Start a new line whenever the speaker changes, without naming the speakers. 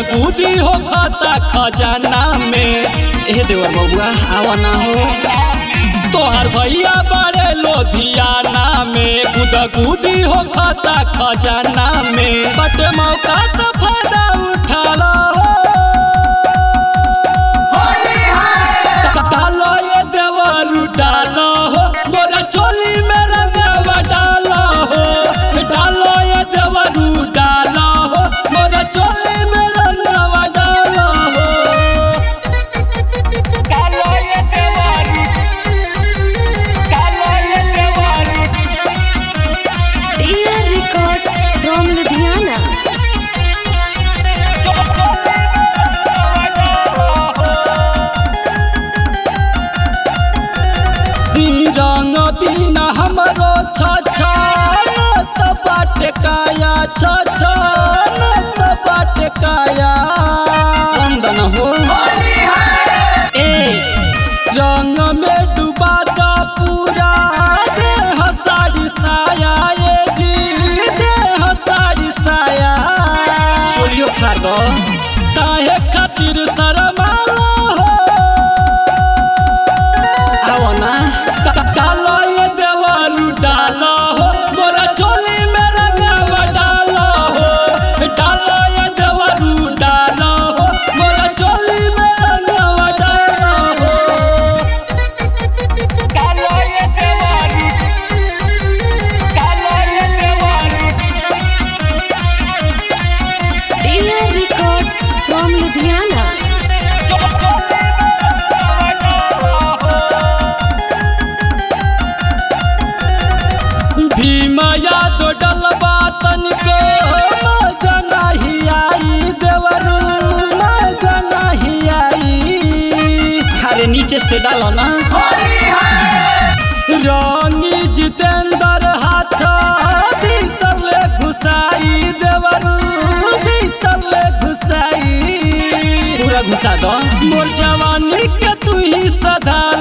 गुदी हो खाता खजाना में। ए देवर बबुआ आवा ना हो, तोहर भैया बड़े लोधियाना में। गुदी हो खाता खजाना में, बट मौका तो फायदा उठा लो। डालो ये देवर डालो हो, मोरा चोली में रंगवा डालो हो। डालो ये देवर डालो हो, मोरा चोली में रंगवा डालो हो। डालो ये देवर, डालो ये देवर।
DR Records from Ludhiana.
रंग बिना हमरो छछन त बाटे काया, छछन त बाटे काया। वंदन हो ए रंग में डुबा द पूरा देह साड़ी साया। ए जी देह साड़ी साया, चोलियो खा दो काहे खातिर शरमालो हो। आओ ना डालो ये देवर डालो हो, मोरा चोली में रंगवा डालो हो। डालो ये देवर डालो हो, मोरा चोली में रंगवा डालो हो। डालो ये देवर, डालो ये देवर।
DR Records from Ludhiana.
Bhima याद डलबा तनिको मजा नहीं आई देवरू, मजा नहीं आई। अरे नीचे से डालो ना। रानी जितेंद्र हाथ भीतर ले घुसाई देवरू, भीतर ले घुसाई। पूरा घुसा दो, मोर जवानी के तू ही सदा